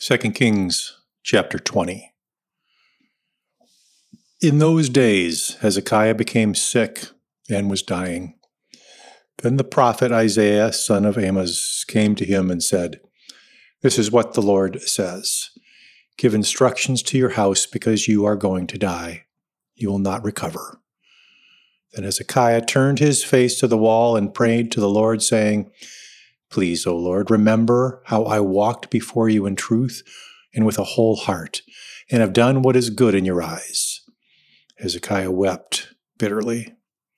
2 Kings chapter 20. In those days, Hezekiah became sick and was dying. Then the prophet Isaiah, son of Amoz, came to him and said, "This is what the Lord says. Give instructions to your house because you are going to die. You will not recover." Then Hezekiah turned his face to the wall and prayed to the Lord, saying, "Please, O Lord, remember how I walked before you in truth and with a whole heart, and have done what is good in your eyes." Hezekiah wept bitterly.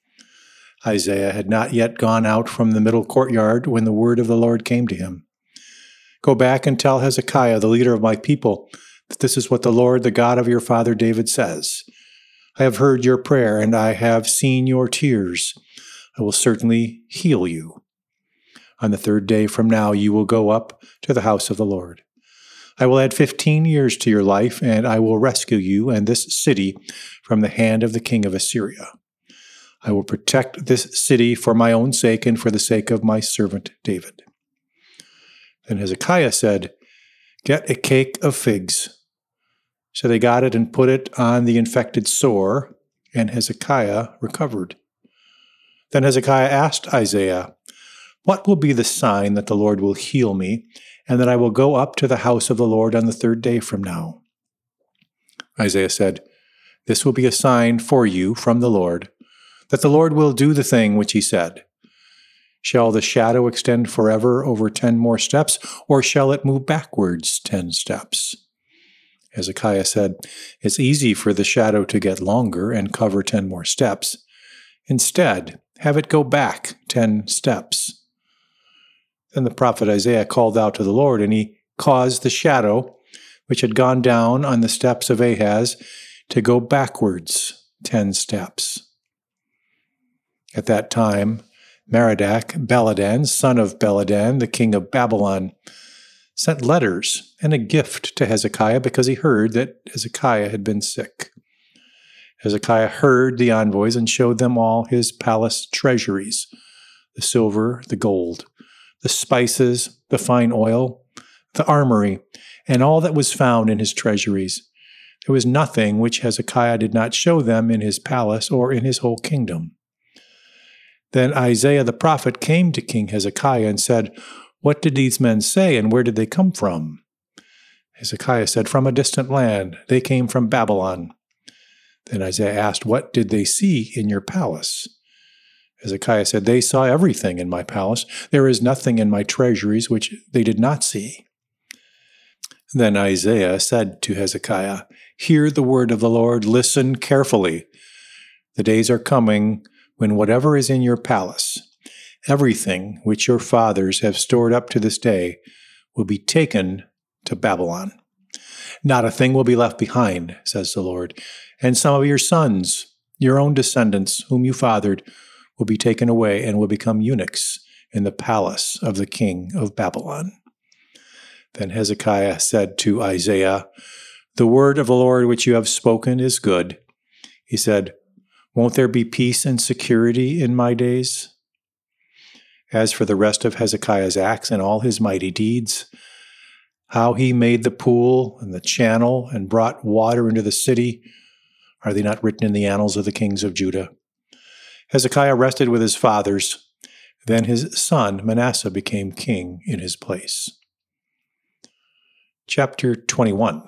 Isaiah had not yet gone out from the middle courtyard when the word of the Lord came to him. "Go back and tell Hezekiah, the leader of my people, that this is what the Lord, the God of your father David, says. I have heard your prayer, and I have seen your tears. I will certainly heal you. On the third day from now, you will go up to the house of the Lord. I will add 15 years to your life, and I will rescue you and this city from the hand of the king of Assyria. I will protect this city for my own sake and for the sake of my servant David." Then Hezekiah said, "Get a cake of figs." So they got it and put it on the infected sore, and Hezekiah recovered. Then Hezekiah asked Isaiah, "What will be the sign that the Lord will heal me, and that I will go up to the house of the Lord on the third day from now?" Isaiah said, "This will be a sign for you from the Lord, that the Lord will do the thing which he said. Shall the shadow extend forever over 10 more steps, or shall it move backwards 10 steps?" Hezekiah said, "It's easy for the shadow to get longer and cover 10 more steps. Instead, have it go back 10 steps." Then the prophet Isaiah called out to the Lord, and he caused the shadow, which had gone down on the steps of Ahaz, to go backwards 10 steps. At that time, Merodach-Baladan, son of Baladan, the king of Babylon, sent letters and a gift to Hezekiah because he heard that Hezekiah had been sick. Hezekiah heard the envoys and showed them all his palace treasuries, the silver, the gold, the spices, the fine oil, the armory, and all that was found in his treasuries. There was nothing which Hezekiah did not show them in his palace or in his whole kingdom. Then Isaiah the prophet came to King Hezekiah and said, "What did these men say, and where did they come from?" Hezekiah said, "From a distant land. They came from Babylon." Then Isaiah asked, "What did they see in your palace?" Hezekiah said, "They saw everything in my palace. There is nothing in my treasuries which they did not see." Then Isaiah said to Hezekiah, "Hear the word of the Lord. Listen carefully. The days are coming when whatever is in your palace, everything which your fathers have stored up to this day, will be taken to Babylon. Not a thing will be left behind, says the Lord, and some of your sons, your own descendants, whom you fathered, will be taken away and will become eunuchs in the palace of the king of Babylon." Then Hezekiah said to Isaiah, "The word of the Lord which you have spoken is good." He said, "Won't there be peace and security in my days?" As for the rest of Hezekiah's acts and all his mighty deeds, how he made the pool and the channel and brought water into the city, are they not written in the annals of the kings of Judah? Hezekiah rested with his fathers. Then his son Manasseh became king in his place. Chapter 21.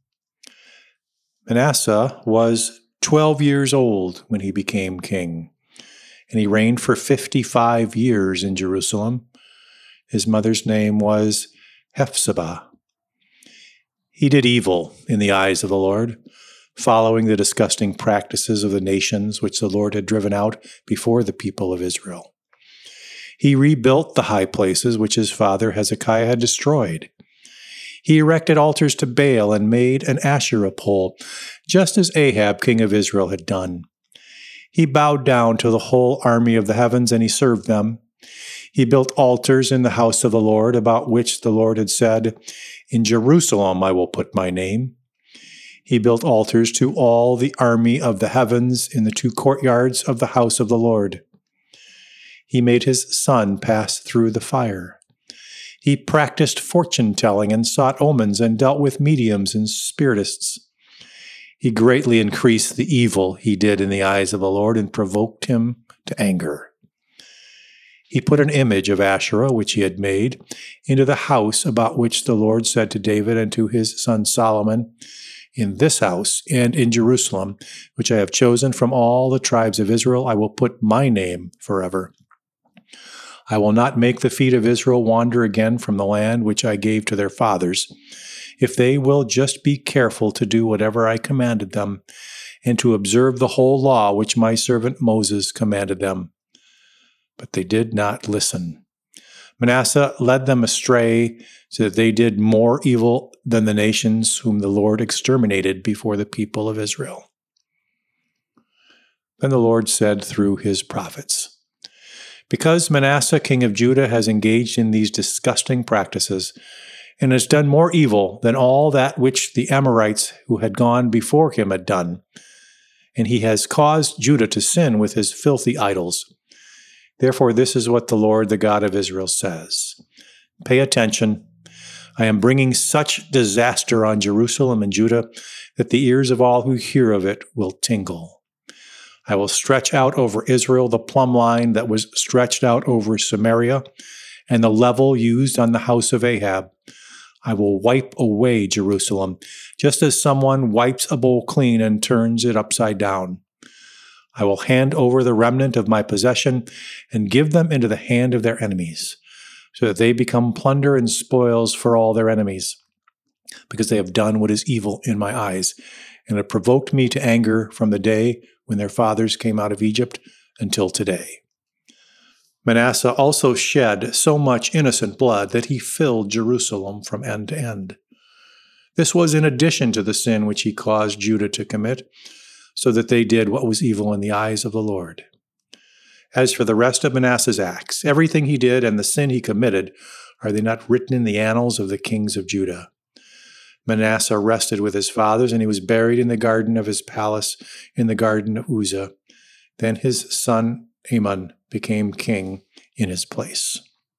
Manasseh was 12 years old when he became king, and he reigned for 55 years in Jerusalem. His mother's name was Hephzibah. He did evil in the eyes of the Lord, following the disgusting practices of the nations which the Lord had driven out before the people of Israel. He rebuilt the high places which his father Hezekiah had destroyed. He erected altars to Baal and made an Asherah pole, just as Ahab, king of Israel, had done. He bowed down to the whole army of the heavens, and he served them. He built altars in the house of the Lord, about which the Lord had said, "In Jerusalem I will put my name." He built altars to all the army of the heavens in the 2 courtyards of the house of the Lord. He made his son pass through the fire. He practiced fortune-telling and sought omens and dealt with mediums and spiritists. He greatly increased the evil he did in the eyes of the Lord and provoked him to anger. He put an image of Asherah, which he had made, into the house about which the Lord said to David and to his son Solomon, "In this house and in Jerusalem, which I have chosen from all the tribes of Israel, I will put my name forever. I will not make the feet of Israel wander again from the land which I gave to their fathers, if they will just be careful to do whatever I commanded them, and to observe the whole law which my servant Moses commanded them." But they did not listen. Manasseh led them astray, so that they did more evil than the nations whom the Lord exterminated before the people of Israel. Then the Lord said through his prophets, "Because Manasseh king of Judah has engaged in these disgusting practices, and has done more evil than all that which the Amorites who had gone before him had done, and he has caused Judah to sin with his filthy idols. Therefore, this is what the Lord, the God of Israel, says. Pay attention. I am bringing such disaster on Jerusalem and Judah that the ears of all who hear of it will tingle. I will stretch out over Israel the plumb line that was stretched out over Samaria, and the level used on the house of Ahab. I will wipe away Jerusalem, just as someone wipes a bowl clean and turns it upside down. I will hand over the remnant of my possession and give them into the hand of their enemies, so that they become plunder and spoils for all their enemies, because they have done what is evil in my eyes, and have provoked me to anger from the day when their fathers came out of Egypt until today." Manasseh also shed so much innocent blood that he filled Jerusalem from end to end. This was in addition to the sin which he caused Judah to commit, so that they did what was evil in the eyes of the Lord. As for the rest of Manasseh's acts, everything he did and the sin he committed, are they not written in the annals of the kings of Judah? Manasseh rested with his fathers, and he was buried in the garden of his palace in the garden of Uzzah. Then his son Amon became king in his place.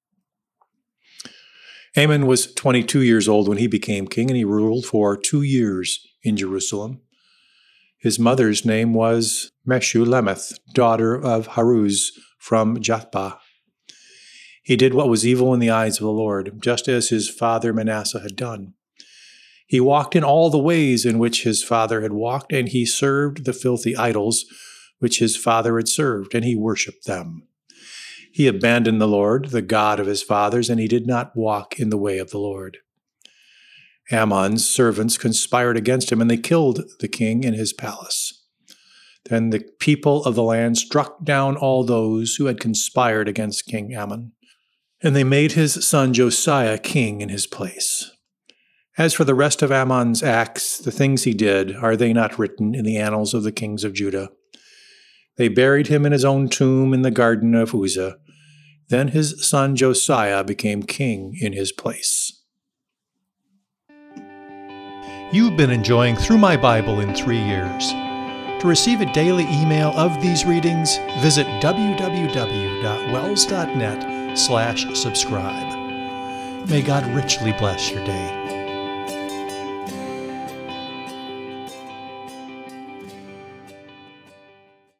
Amon was 22 years old when he became king, and he ruled for 2 years in Jerusalem. His mother's name was Meshullemeth, daughter of Haruz from Jathbah. He did what was evil in the eyes of the Lord, just as his father Manasseh had done. He walked in all the ways in which his father had walked, and he served the filthy idols which his father had served, and he worshipped them. He abandoned the Lord, the God of his fathers, and he did not walk in the way of the Lord. Ammon's servants conspired against him, and they killed the king in his palace. Then the people of the land struck down all those who had conspired against King Ammon, and they made his son Josiah king in his place. As for the rest of Ammon's acts, the things he did, are they not written in the annals of the kings of Judah? They buried him in his own tomb in the garden of Uzzah. Then his son Josiah became king in his place. You've been enjoying Through My Bible in 3 Years. To receive a daily email of these readings, visit www.wells.net/subscribe. May God richly bless your day.